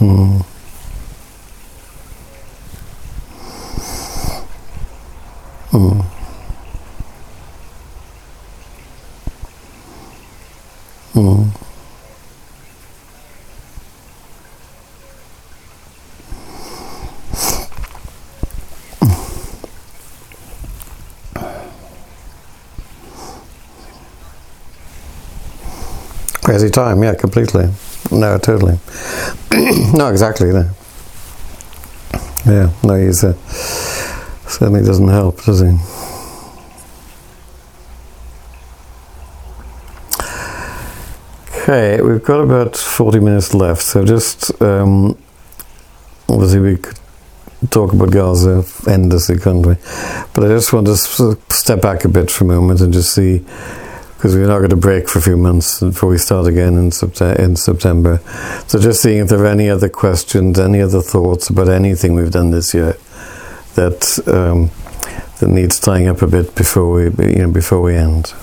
Mm. Mm. Mm. Crazy time, yeah, completely. No, totally. No, exactly. No. Yeah, no, he's certainly doesn't help, does he? Okay, we've got about 40 minutes left, so just obviously we could talk about Gaza endlessly, couldn't we? But I just want to step back a bit for a moment and just see, because we're not going to break for a few months before we start again in September. So just seeing if there are any other questions, any other thoughts about anything we've done this year that that needs tying up a bit before we end.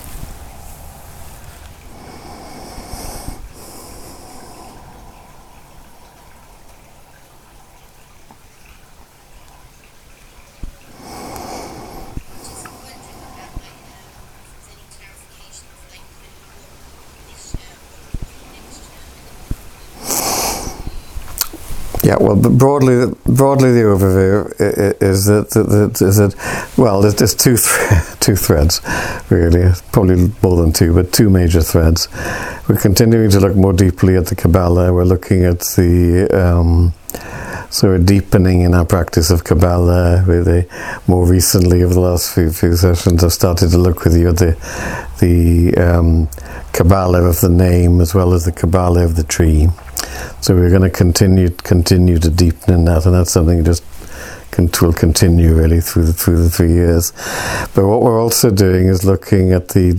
Yeah, well, broadly the overview is that well, there's two threads, really, probably more than two, but two major threads. We're continuing to look more deeply at the Kabbalah. We're looking at the sort of deepening in our practice of Kabbalah. More recently, over the last few sessions, I've started to look with you at the Kabbalah of the name as well as the Kabbalah of the tree. So we're going to continue to deepen in that, and that's something just will continue really through the 3 years. But what we're also doing is looking at the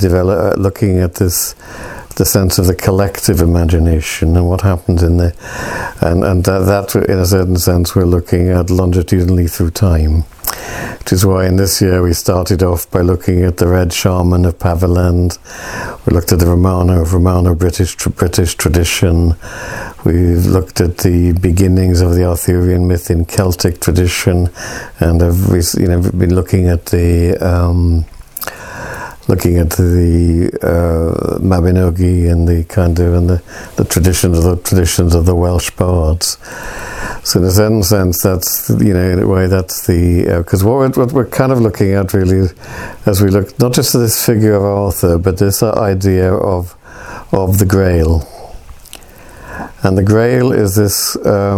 sense of the collective imagination and what happens in the and that in a certain sense we're looking at longitudinally through time. Which is why in this year we started off by looking at the Red Shaman of Paviland. We looked at the Romano British tradition. We've looked at the beginnings of the Arthurian myth in Celtic tradition, and have been looking at the Mabinogi and the traditions of the Welsh bards. So in a certain sense, that's in a way that's the because what we're kind of looking at really, as we look not just at this figure of Arthur, but this idea of the Grail, and the Grail is this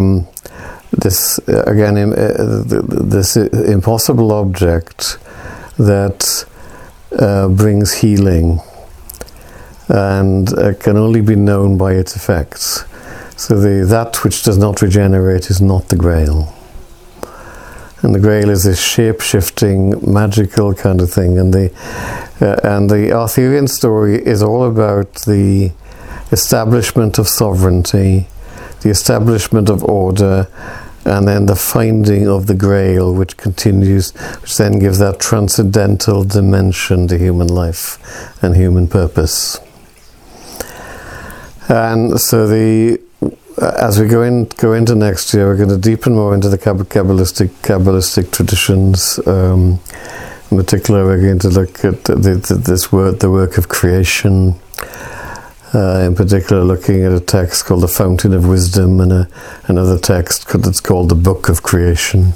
impossible object that brings healing and can only be known by its effects. So that which does not regenerate is not the Grail. And the Grail is this shape-shifting, magical kind of thing. And the Arthurian story is all about the establishment of sovereignty, the establishment of order, and then the finding of the Grail, which then gives that transcendental dimension to human life and human purpose. And so as we go into next year, we're going to deepen more into the Kabbalistic traditions. In particular, we're going to look at the work of creation. In particular, looking at a text called the Fountain of Wisdom, and another text that's called the Book of Creation.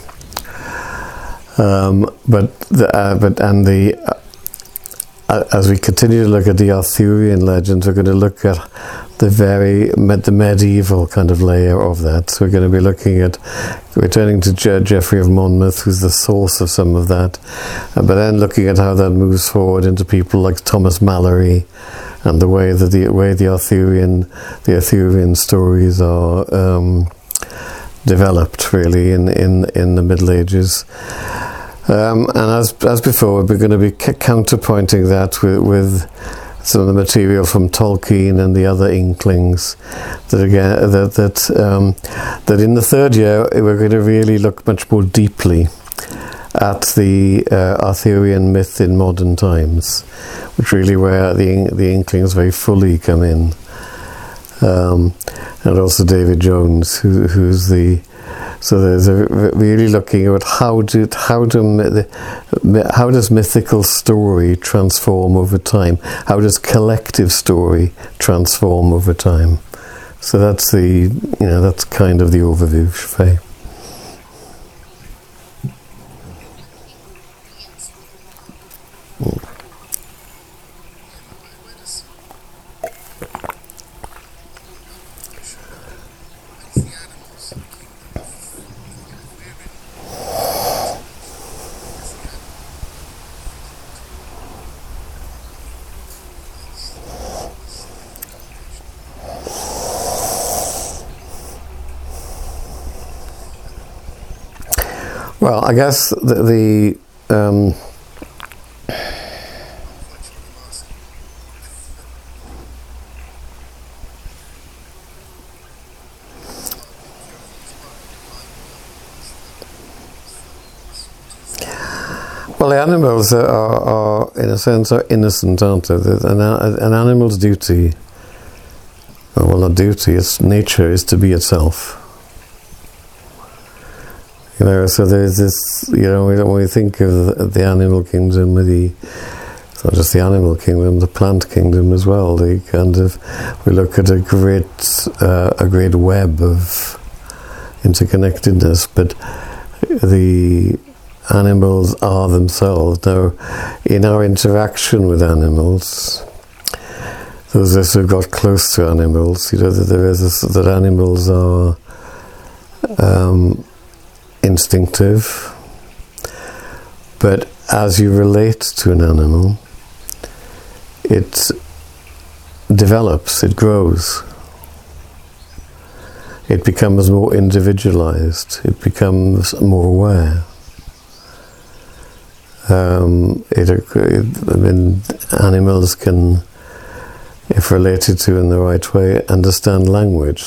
As we continue to look at the Arthurian legends, we're going to look at the medieval kind of layer of that. So we're going to be looking at returning to Geoffrey of Monmouth, who's the source of some of that, but then looking at how that moves forward into people like Thomas Malory, and the way the Arthurian stories are developed really in the Middle Ages. And as before, we're going to be counterpointing that with some of the material from Tolkien and the other Inklings. That in the third year we're going to really look much more deeply at the Arthurian myth in modern times, which really where the Inklings very fully come in. and also David Jones, who's the. So there's really looking at how does mythical story transform over time? How does collective story transform over time? So that's that's kind of the overview, Faye. Well, I guess the animals are in a sense are innocent, aren't they? An animal's duty, well, not duty, its nature is to be itself. So there's this, when we think of the animal kingdom, it's not just the animal kingdom, the plant kingdom as well. We look at a great web of interconnectedness, but the animals are themselves. Now, in our interaction with animals, those of us who got close to animals, that animals are instinctive, but as you relate to an animal, it develops, it grows, it becomes more individualized, it becomes more aware. Animals can, if related to in the right way, understand language.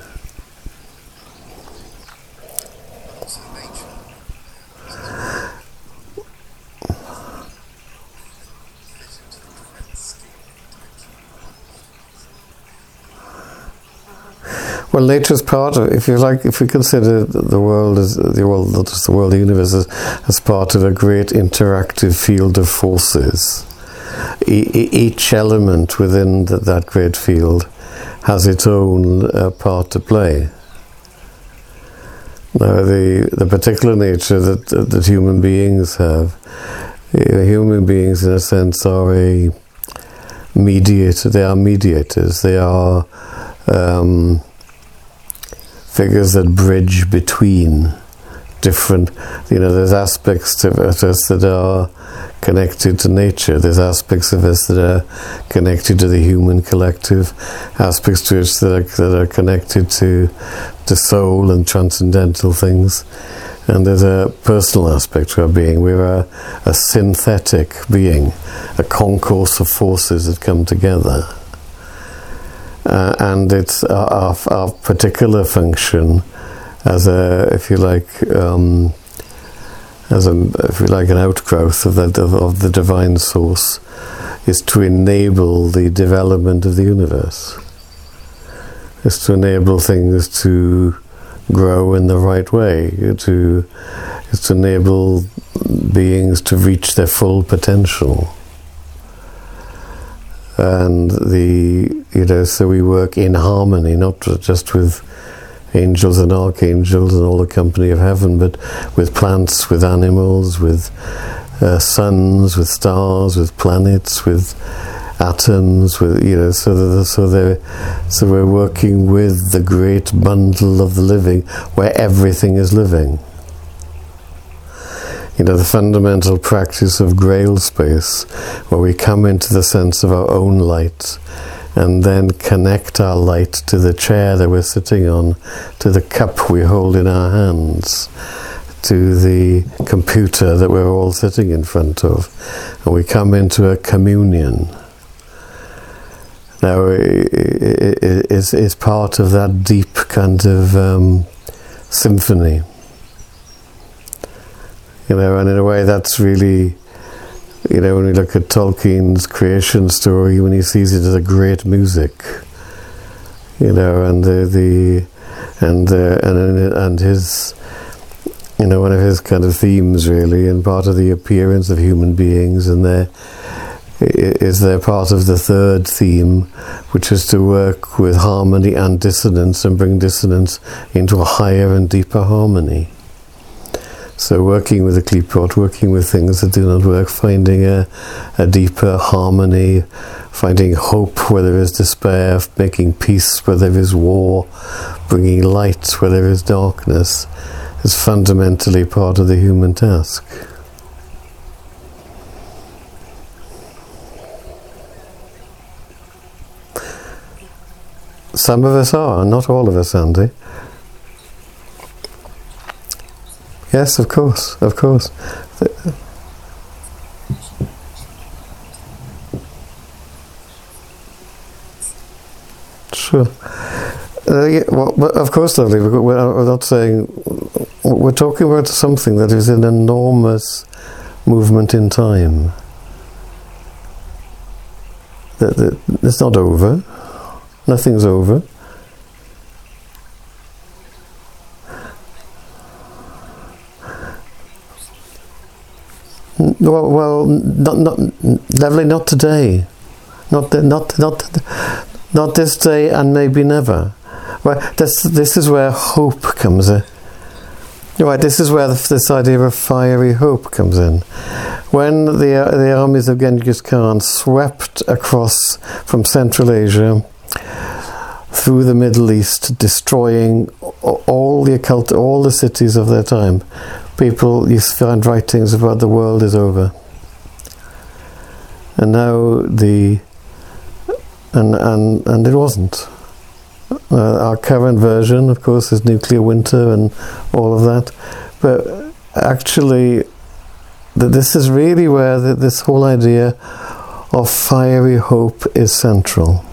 Well, nature's part of, if we consider the world as not just the world, the universe as part of a great interactive field of forces. Each element within that great field has its own part to play. Now, the particular nature that human beings have, human beings in a sense are a mediator. They are mediators. They are figures that bridge between different, there's aspects of us that are connected to nature, there's aspects of us that are connected to the human collective, aspects to us that are connected to soul and transcendental things, and there's a personal aspect to our being. We're a synthetic being, a concourse of forces that come together. And it's our particular function as an outgrowth of the divine source is to enable the development of the universe. Is to enable things to grow in the right way. Is to enable beings to reach their full potential. And so we work in harmony, not just with angels and archangels and all the company of heaven, but with plants, with animals, with suns, with stars, with planets, with atoms, with so we're working with the great bundle of the living, where everything is living. The fundamental practice of Grail space, where we come into the sense of our own light and then connect our light to the chair that we're sitting on, to the cup we hold in our hands, to the computer that we're all sitting in front of, and we come into a communion. Now, it is part of that deep kind of symphony. And in a way that's really, when we look at Tolkien's creation story, when he sees it as a great music, and and his, one of his kind of themes really, and part of the appearance of human beings, and they're part of the third theme, which is to work with harmony and dissonance and bring dissonance into a higher and deeper harmony. So working with the Klipot, working with things that do not work, finding a deeper harmony, finding hope where there is despair, making peace where there is war, bringing light where there is darkness, is fundamentally part of the human task. Some of us are, not all of us, Andy. Yes, of course. Sure. Of course, lovely. We're not saying. We're talking about something that is an enormous movement in time. It's not over. Nothing's over. Well, not today, not this day, and maybe never. Right, this is where hope comes in. Right, this is where this idea of fiery hope comes in. When the armies of Genghis Khan swept across from Central Asia through the Middle East, destroying all the cities of their time, people used to find writings about the world is over. And now and it wasn't. Our current version, of course, is nuclear winter and all of that. But actually, this is really where this whole idea of fiery hope is central.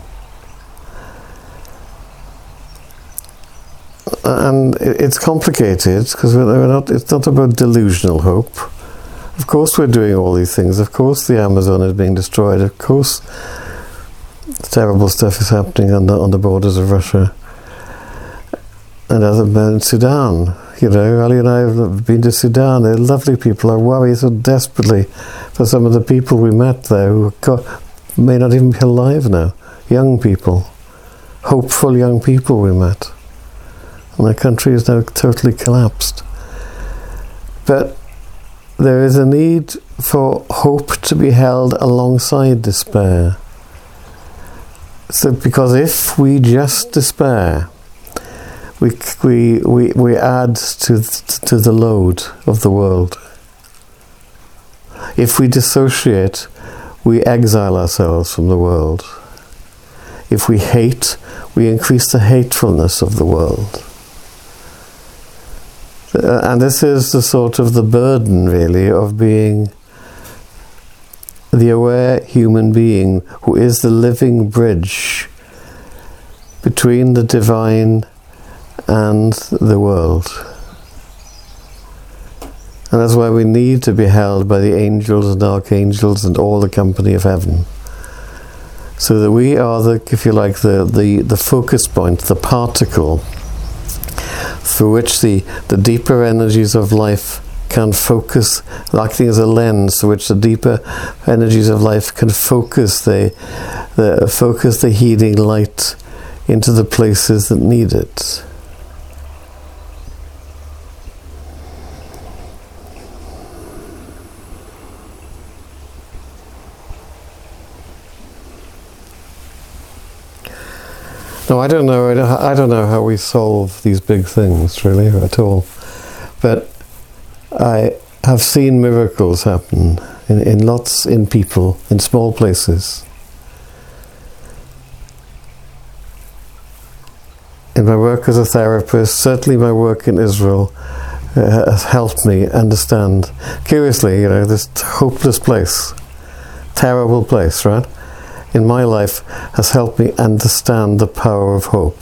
And it's complicated because it's not about delusional hope. Of course we're doing all these things. Of course the Amazon is being destroyed. Of course terrible stuff is happening on the borders of Russia. And other in Sudan. Ali and I have been to Sudan. They're lovely people. I worry so desperately for some of the people we met there who may not even be alive now. Young people. Hopeful young people we met. And the country is now totally collapsed. But there is a need for hope to be held alongside despair. So, because if we just despair, we add to the load of the world. If we dissociate, we exile ourselves from the world. If we hate, we increase the hatefulness of the world. And this is the sort of the burden, really, of being the aware human being who is the living bridge between the divine and the world. And that's why we need to be held by the angels and archangels and all the company of heaven. So that we are if you like, the focus point, the particle through which the deeper energies of life can focus, acting as a lens through which the deeper energies of life can focus the healing light into the places that need it. No, I don't know how we solve these big things, really, at all. But I have seen miracles happen in people, in small places. In my work as a therapist, certainly my work in Israel has helped me understand, curiously, this hopeless place, terrible place, right? In my life has helped me understand the power of hope.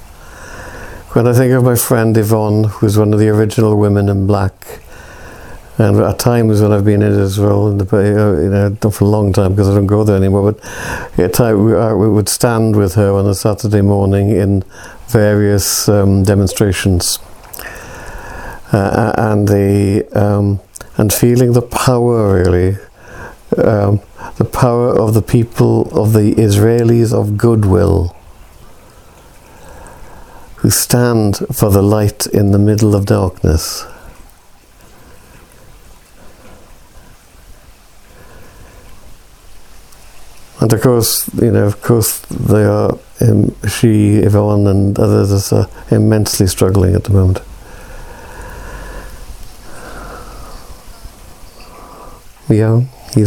When I think of my friend Yvonne, who's one of the original women in black, And at times when I've been in Israel, not for a long time because I don't go there anymore, but at times we would stand with her on a Saturday morning in various demonstrations, and feeling the power, really, the power of the people, of the Israelis of goodwill, who stand for the light in the middle of darkness. And of course, they are, she, Yvonne and others are immensely struggling at the moment. Yeah,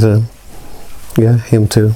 him too.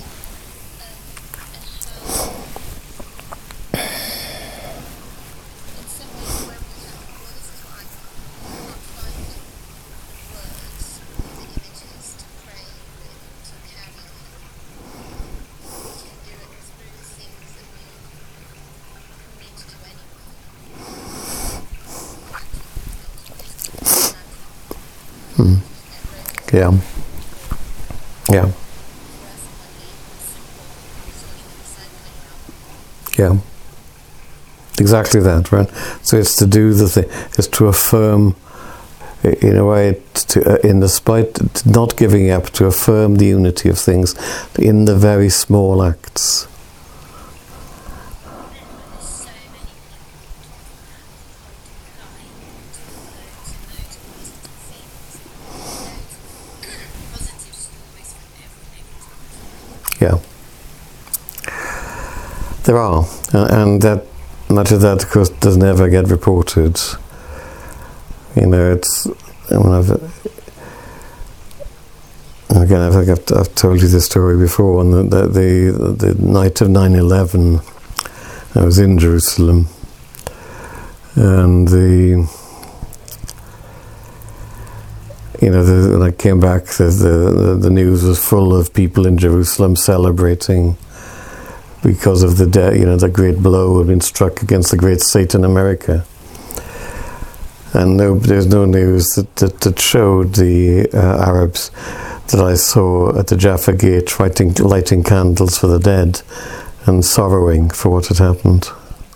Yeah. Exactly that, right? So it's to do the thing, it's to affirm, in a way, in despite not giving up, to affirm the unity of things in the very small acts. Yeah. There are, and that much of that, of course, does never get reported. It's. I think I've told you this story before. On the night of 9/11, I was in Jerusalem, and when I came back, the news was full of people in Jerusalem celebrating because of the great blow had been struck against the great state in America. And there's no news that showed the Arabs that I saw at the Jaffa Gate lighting candles for the dead and sorrowing for what had happened.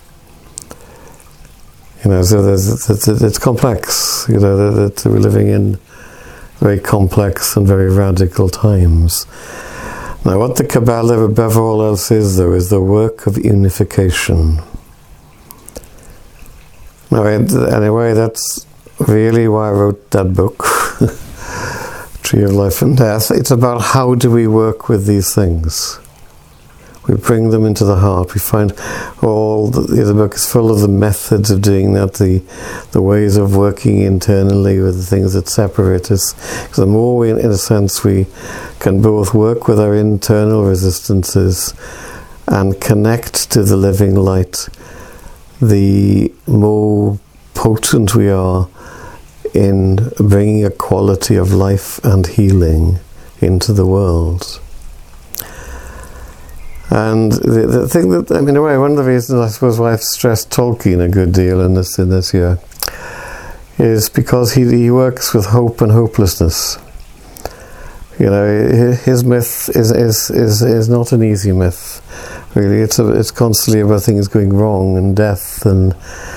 So it's complex. That we're living in very complex and very radical times. Now, what the Kabbalah, above all else, is, though, is the work of unification. Now, anyway, that's really why I wrote that book, Tree of Life and Death. It's about how do we work with these things. We bring them into the heart. We find the book is full of the methods of doing that, the ways of working internally with the things that separate us. Because the more we, in a sense, we can both work with our internal resistances and connect to the living light, the more potent we are in bringing a quality of life and healing into the world. And the thing that, in a way, one of the reasons I suppose why I've stressed Tolkien a good deal in this year is because he works with hope and hopelessness. His myth is not an easy myth. Really, it's constantly about things going wrong and death and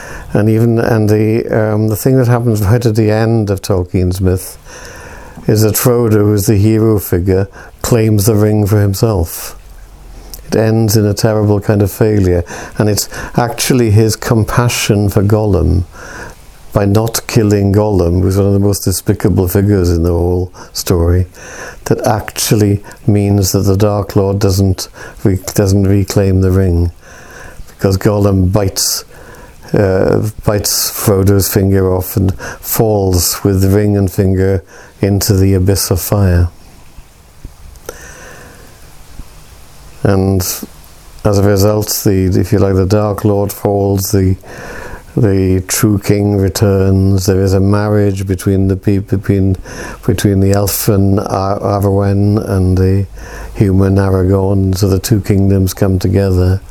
the thing that happens right at the end of Tolkien's myth is that Frodo, who's the hero figure, claims the ring for himself. It ends in a terrible kind of failure, and it's actually his compassion for Gollum, by not killing Gollum, who's one of the most despicable figures in the whole story, that actually means that the Dark Lord doesn't reclaim the ring, because Gollum bites Frodo's finger off and falls with the ring and finger into the abyss of fire. And as a result, the Dark Lord falls, the true king returns. There is a marriage between the elfin Arwen and the human Aragorn, so the two kingdoms come together.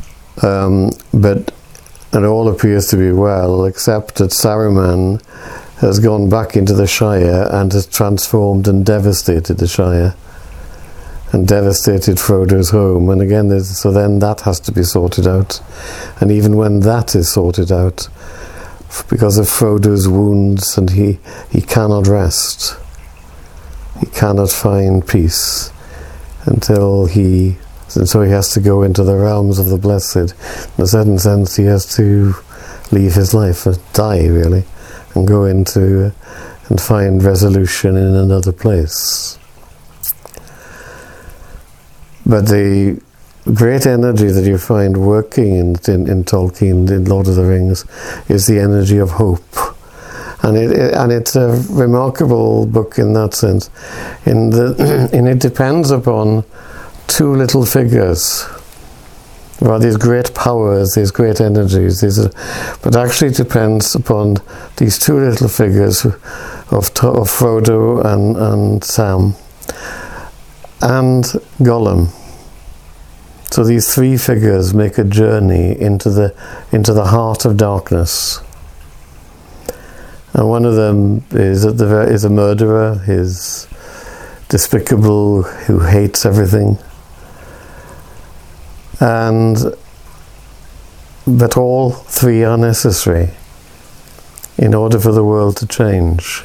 But it all appears to be well, except that Saruman has gone back into the Shire and has transformed and devastated the Shire and devastated Frodo's home. And again, so then that has to be sorted out. And even when that is sorted out, because of Frodo's wounds, and he cannot rest, he cannot find peace and so he has to go into the realms of the blessed. In a certain sense, he has to leave his life, die really, and go into and find resolution in another place. But the great energy that you find working in Tolkien, in Lord of the Rings, is the energy of hope. And it's a remarkable book in that sense, and it depends upon two little figures. There are these great powers, these great energies, but actually it depends upon these two little figures of Frodo and Sam and Gollum. So these three figures make a journey into the heart of darkness. And one of them is a murderer, is despicable, who hates everything. But all three are necessary in order for the world to change.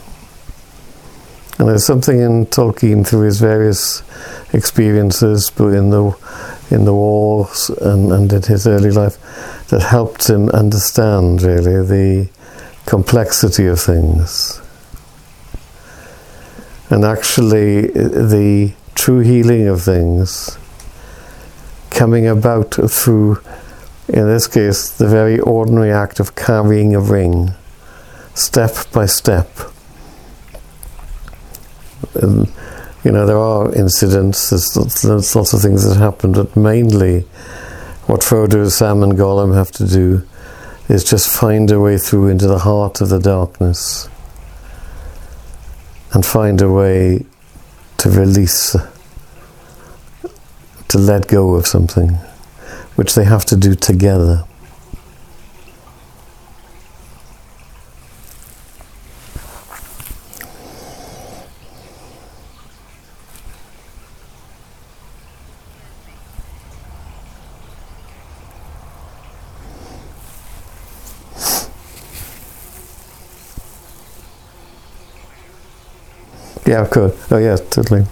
And there's something in Tolkien through his various experiences, but in the wars and in his early life, that helped him understand really the complexity of things. And actually the true healing of things coming about through, in this case, the very ordinary act of carrying a ring, step by step. And, there are incidents, there's lots of things that happen, but mainly what Frodo, Sam and Gollum have to do is just find a way through into the heart of the darkness and find a way to release, to let go of something, which they have to do together. Yeah, of course. Oh, yeah, totally.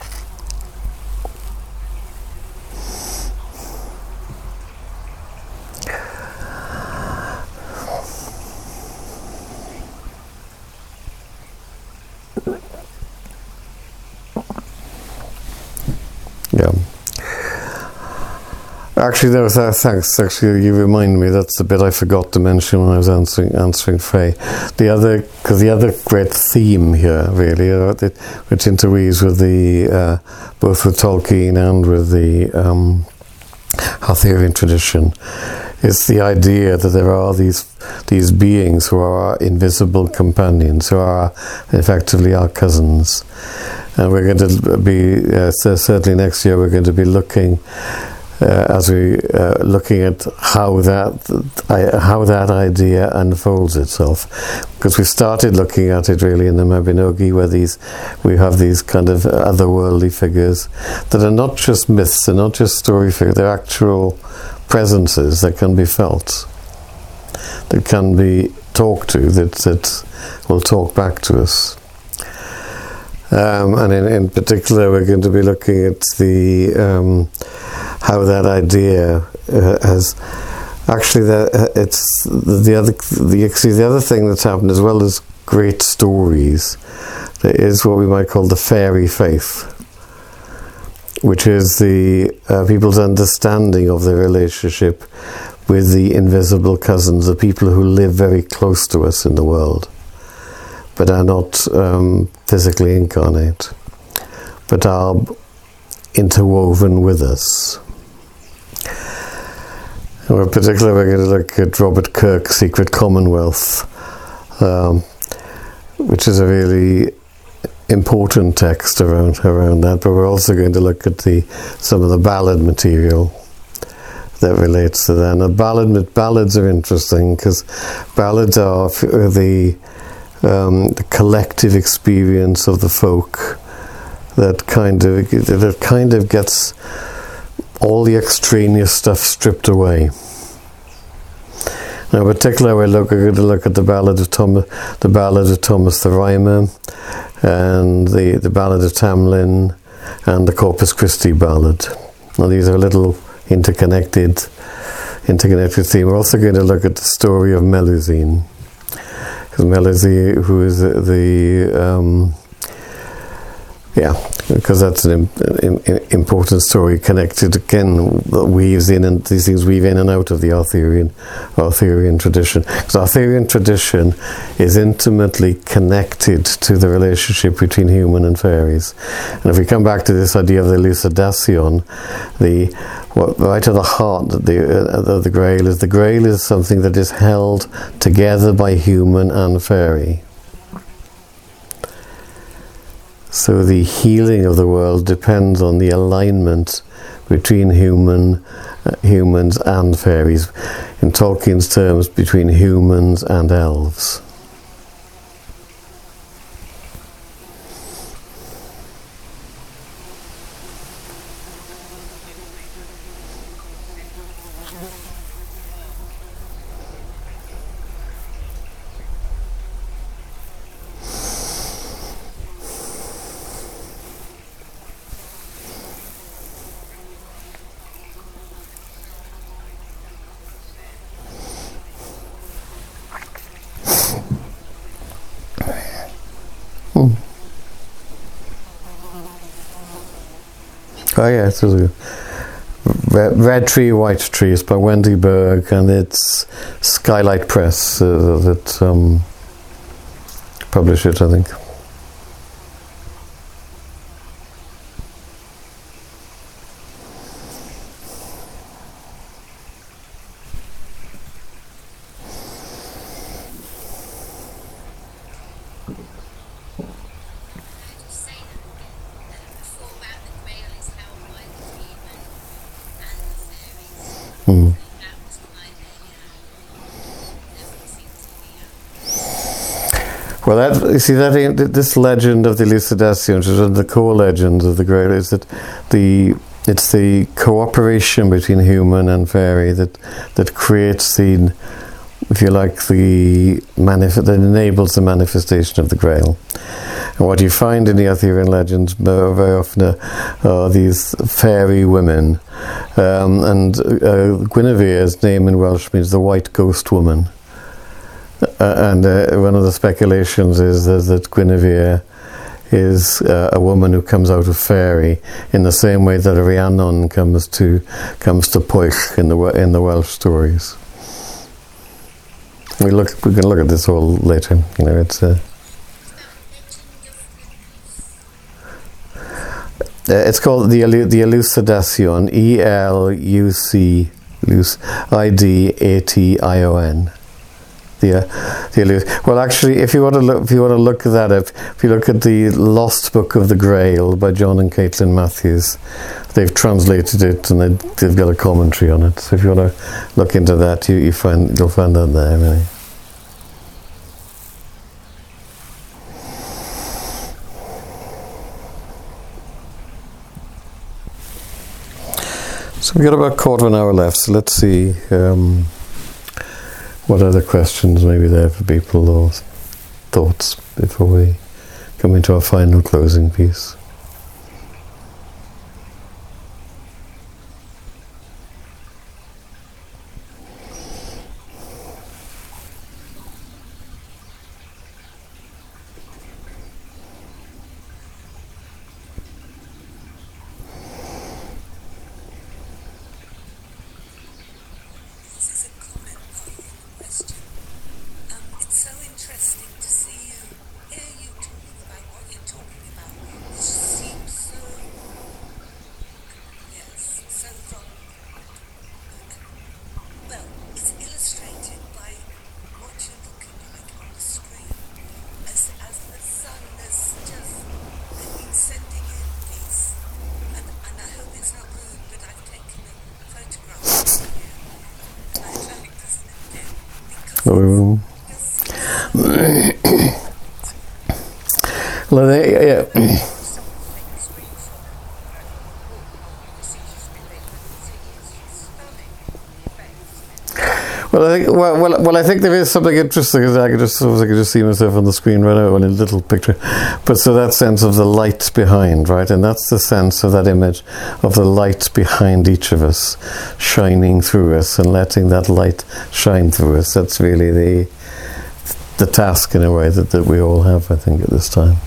Yeah. Actually, thanks. Actually, you remind me. That's the bit I forgot to mention when I was answering Faye. The other great theme here, really, which interweaves with both with Tolkien and with the Arthurian tradition, is the idea that there are these beings who are our invisible companions, who are effectively our cousins, and we're going to be certainly next year. We're going to be looking. Looking at how that idea unfolds itself, because we started looking at it really in the Mabinogi, where we have these kind of otherworldly figures that are not just myths, they're not just story figures, they're actual presences that can be felt, that can be talked to, that will talk back to us. And in particular, we're going to be looking at how that idea has actually it's the other thing that's happened, as well as great stories. There is what we might call the fairy faith, which is the people's understanding of their relationship with the invisible cousins, the people who live very close to us in the world, but are not physically incarnate, but are interwoven with us. And in particular, we're going to look at Robert Kirk's Secret Commonwealth, which is a really important text around that, but we're also going to look at some of the ballad material that relates to that. And ballads are interesting, because ballads are the collective experience of the folk that kind of gets all the extraneous stuff stripped away. Now, in particular, we're going to look at the Ballad of Thomas the Rhymer, and the Ballad of Tamlin, and the Corpus Christi Ballad. Now, these are a little interconnected theme. We're also going to look at the story of Melusine, because Melusine, who is because that's an important story connected again, that weaves in, and these things weave in and out of the Arthurian tradition. Because Arthurian tradition is intimately connected to the relationship between human and fairies. And if we come back to this idea of the elucidation, right at the heart of the Grail is something that is held together by human and fairy. So the healing of the world depends on the alignment between humans and fairies. In Tolkien's terms, between humans and elves. Oh yeah, it was Red Tree, White Tree. It's by Wendy Berg, and it's Skylight Press that publish it, I think. Well, this legend of the elucidation, which is one of the core legends of the Grail, is that it's the cooperation between human and fairy that creates the, if you like, that enables the manifestation of the Grail. And what you find in the Arthurian legends very often are these fairy women, and Guinevere's name in Welsh means the white ghost woman. And one of the speculations is that Guinevere is a woman who comes out of fairy, in the same way that Rhiannon comes to Pwyll in the Welsh stories. We can look at this all later. It's called the Elucidation, Elucidation. Well, actually, if you want to look that up, if you look at the Lost Book of the Grail by John and Caitlin Matthews, they've translated it and they've got a commentary on it. So if you want to look into that, you'll find that there. Really. So we've got about a quarter of an hour left. So let's see. What other questions may be there for people, or thoughts before we come into our final closing piece? I think there is something interesting. I could just see myself on the screen right now in a little picture. But so that sense of the light behind, right? And that's the sense of that image of the light behind each of us, shining through us and letting that light shine through us. That's really the task in a way that we all have, I think, at this time.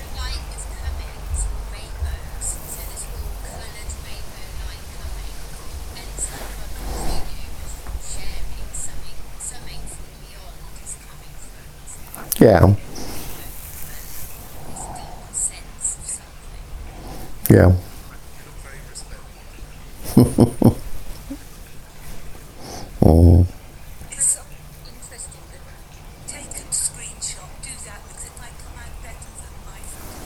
Yeah. Yeah. Mm. It's interesting that take a screenshot, do that because it might come out better than my phone.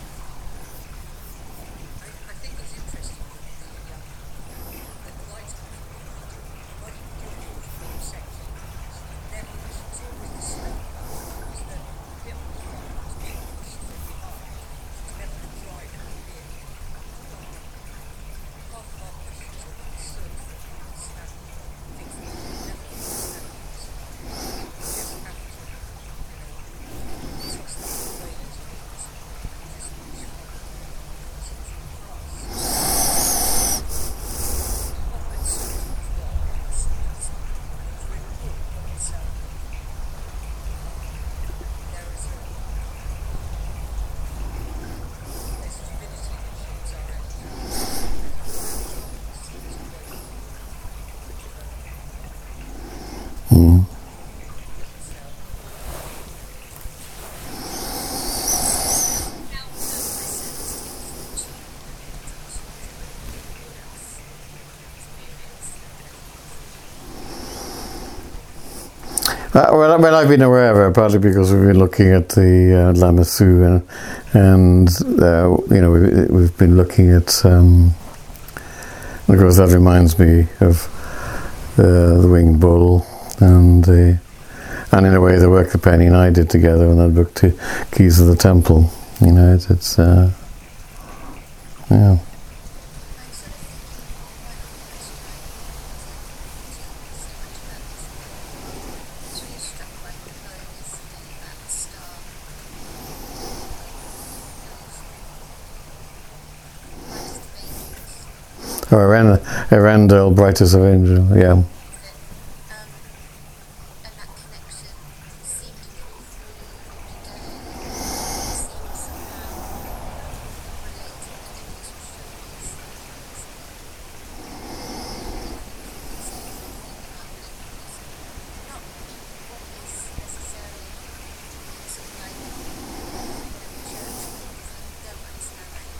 I think it's interesting that the light coming when you do it in section, then it's always the same. It's the bit on the front that's being pushed from behind. It's never the dry that will be in. Half of our questions are concerned that we understand things we never understand. We just have to trust that the way it is and just make sure it's true for us. Not that something's wrong, it's really good, but it's there is there's divinity that shapes our attitudes. Mm. Well, I've been aware of it partly because we've been looking at the Lama Su, and we've been looking at. Of course, that reminds me of the Winged Bull, and in a way the work that Penny and I did together on that book, Keys of the Temple. You know, it's yeah. Or Arendelle, brightest of angel, yeah. And that connection seemed to come through today. Seemed somehow related to not what is necessarily sort of like church don't understand that.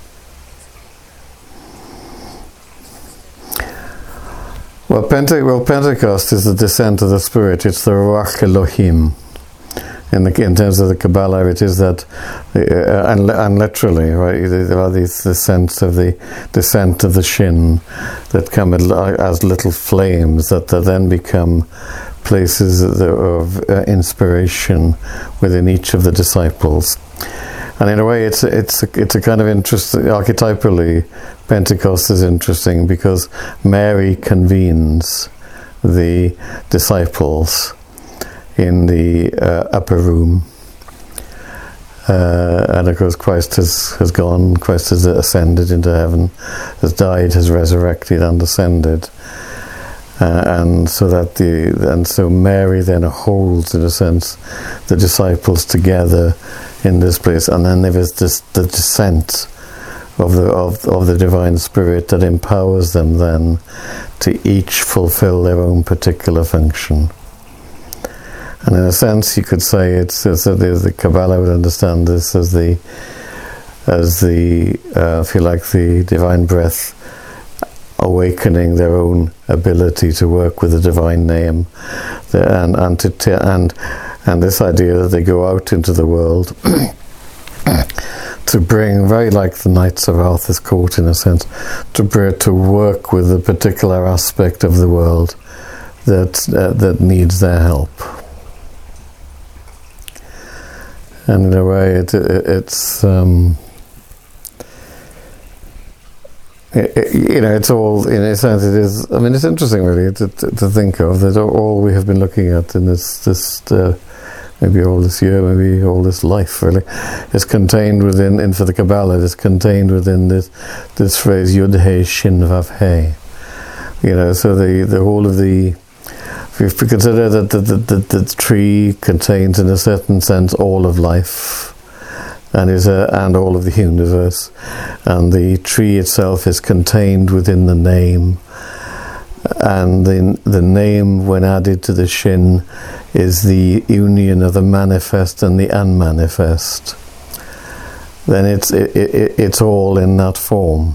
Well, Pentecost is the descent of the Spirit. It's the Ruach Elohim. In terms of the Kabbalah, it is that, and literally, right? There are these the sense of the descent of the Shin that come as little flames that then become places of inspiration within each of the disciples. And in a way, it's a kind of interesting, archetypally, Pentecost is interesting because Mary convenes the disciples in the upper room. And of course Christ has gone, Christ has ascended into heaven, has died, has resurrected and ascended. And so Mary then holds, in a sense, the disciples together in this place, and then there is the descent of the divine Spirit that empowers them then to each fulfill their own particular function. And in a sense, you could say the Kabbalah would understand this as the if you like, the divine breath awakening their own ability to work with the divine name, and this idea that they go out into the world to bring, very like the Knights of Arthur's Court in a sense, to work with a particular aspect of the world that needs their help. And in a way, it's all, in a sense, it is. I mean, it's interesting, really, to think of that all we have been looking at in this maybe all this year, maybe all this life, really, is contained within, and for the Kabbalah, is contained within this phrase Yud He Shin Vav He. So the whole of the, if we consider that the tree contains, in a certain sense, all of life, and all of the universe, and the tree itself is contained within the name, and the name, when added to the Shin, is the union of the manifest and the unmanifest. Then it's all in that form.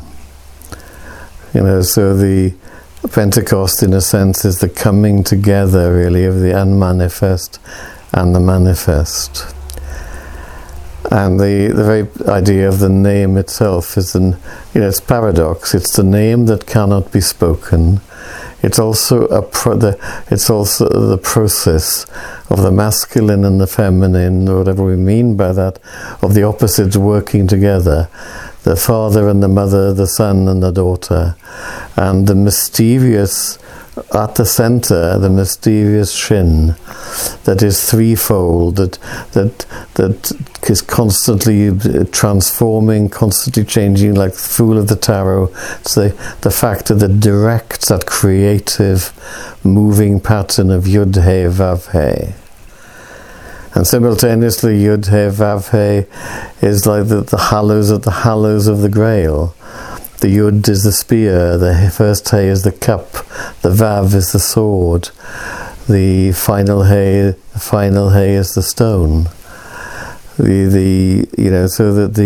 So the Pentecost, in a sense, is the coming together, really, of the unmanifest and the manifest. And the very idea of the name itself is it's paradox. It's the name that cannot be spoken. It's also the process of the masculine and the feminine, or whatever we mean by that, of the opposites working together. The father and the mother, the son and the daughter, and the mysterious, at the center, the mysterious Shin, that is threefold, that is constantly transforming, constantly changing, like the Fool of the Tarot. It's the factor that directs that creative, moving pattern of Yud He Vav He. And simultaneously, Yud He Vav He is like the hallows of the Grail. The Yud is the spear, the first He is the cup, the Vav is the sword, the final He is the stone. So that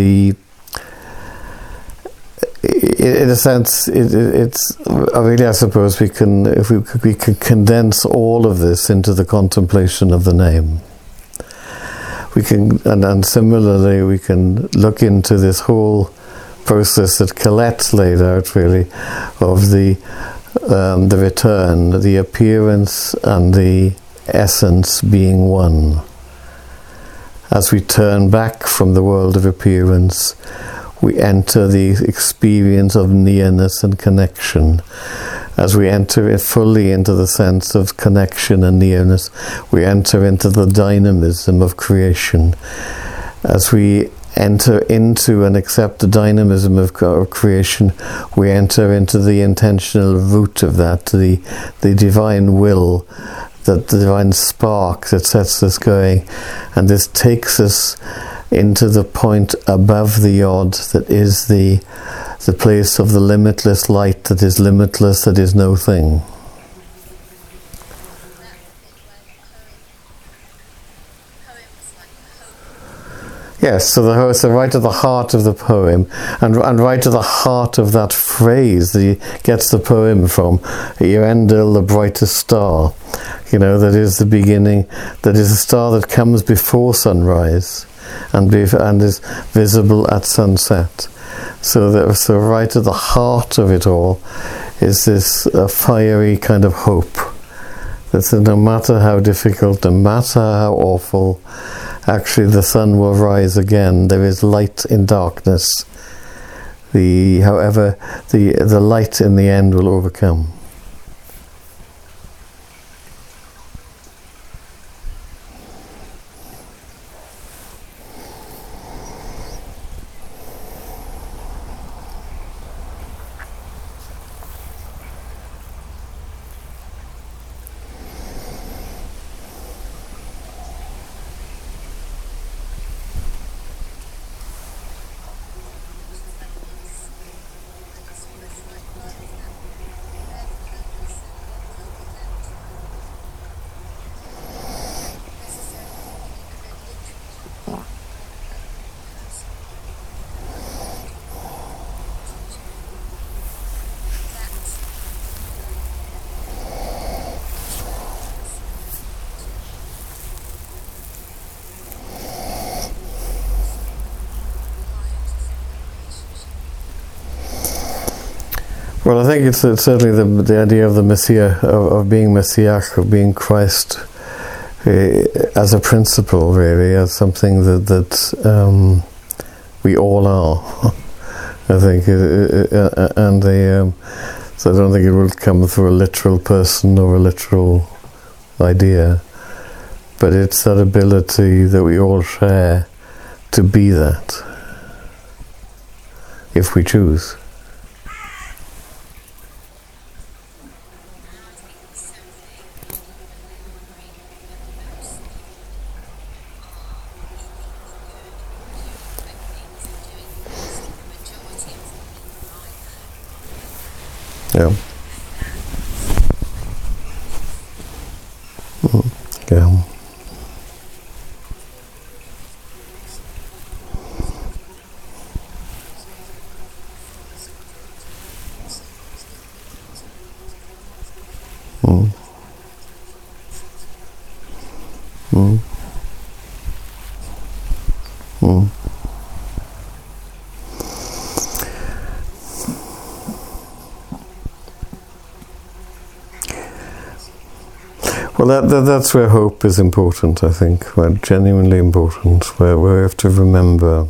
in a sense, it's really, I suppose, we can condense all of this into the contemplation of the name. We can, and similarly, we can look into this whole process that Colette laid out, really, of the return, the appearance and the essence being one. As we turn back from the world of appearance, we enter the experience of nearness and connection. As we enter fully into the sense of connection and nearness, we enter into the dynamism of creation. As we enter into and accept the dynamism of creation, we enter into the intentional root of that, the divine will, the divine spark that sets us going. And this takes us into the point above the odd, that is the place of the limitless light, that is limitless, that is no thing. Yes, so right at the heart of the poem, and right to the heart of that phrase that he gets the poem from, Earendel, the brightest star, that is the beginning, that is a star that comes before sunrise, and is visible at sunset. So right at the heart of it all is this fiery kind of hope, that no matter how difficult, no matter how awful, actually the sun will rise again. There is light in darkness. However, the light in the end will overcome. Well, I think it's certainly the idea of the Messiah, of being Messiah, of being Christ, as a principle, really, as something that we all are. I think, and so I don't think it will come through a literal person or a literal idea, but it's that ability that we all share to be that, if we choose. Yeah. Yeah. Mm. Mm. Mm. Well, that's where hope is important, I think, where genuinely important, where we have to remember,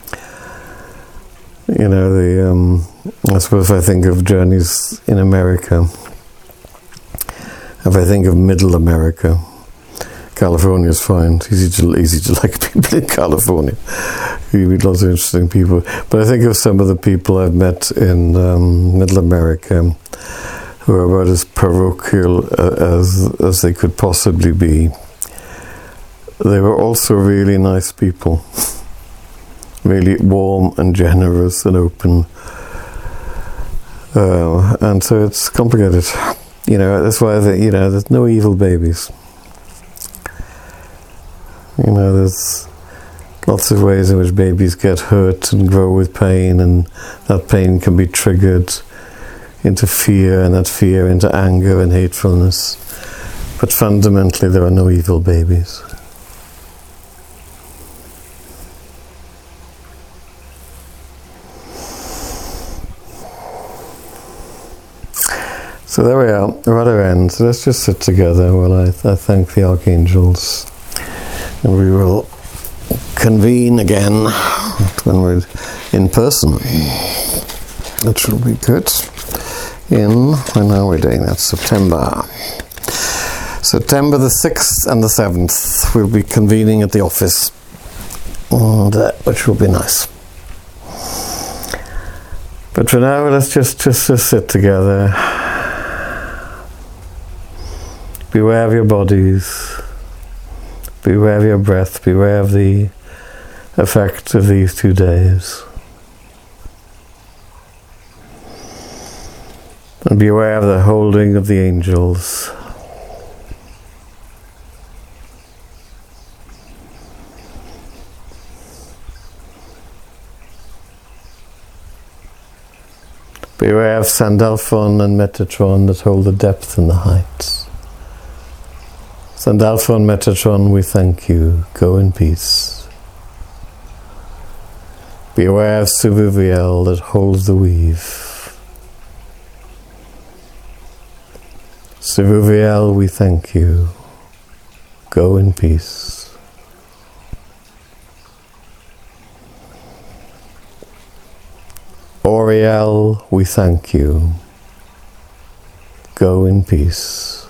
you know, I suppose if I think of journeys in America, if I think of middle America, California's fine. It's easy to like people in California. You meet lots of interesting people. But I think of some of the people I've met in middle America who are about as parochial as they could possibly be. They were also really nice people. Really warm and generous and open. And so it's complicated. You know, that's why there's no evil babies. You know, there's lots of ways in which babies get hurt and grow with pain, and that pain can be triggered into fear, and that fear into anger and hatefulness. But fundamentally, there are no evil babies. So there we are, we're at our end. So let's just sit together while I thank the archangels. And we will convene again when we're in person. That should be good. When are we doing that? September the 6th and the 7th. We'll be convening at the office, and, which will be nice. But for now, let's just sit together. Beware of your bodies. Beware of your breath. Beware of the effect of these 2 days. And beware of the holding of the angels. Beware of Sandalphon and Metatron that hold the depth and the heights. Sandalphon, Metatron, we thank you. Go in peace. Beware of Suvuviel that holds the weave. Suvuviel, we thank you. Go in peace. Oriel, we thank you. Go in peace.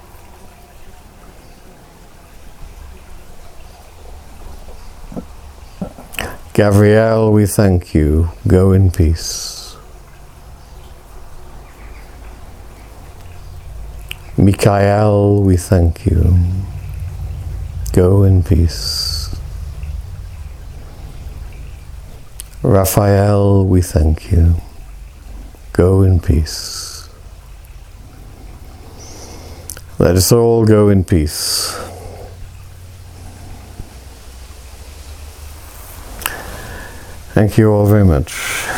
Gabriel, we thank you. Go in peace. Michael, we thank you. Go in peace. Raphael, we thank you. Go in peace. Let us all go in peace. Thank you all very much.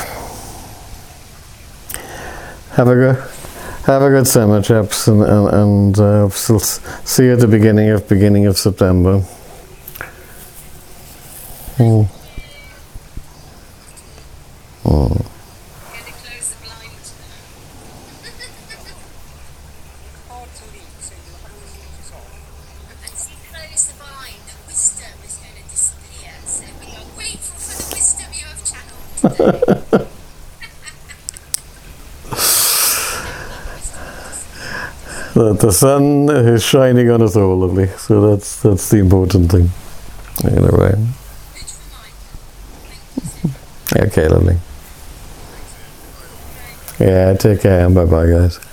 Have a good summer, chaps, and see you at the beginning of September. Mm. Mm. Can you close the blind? Hard to leave, so you'll have to switch us off. As you close the blind, the wisdom is going to disappear. So we are grateful for the wisdom you have channeled today. that the sun is shining on us all, lovely. So that's the important thing. Anyway. Okay, lovely. Yeah, take care and bye-bye, guys.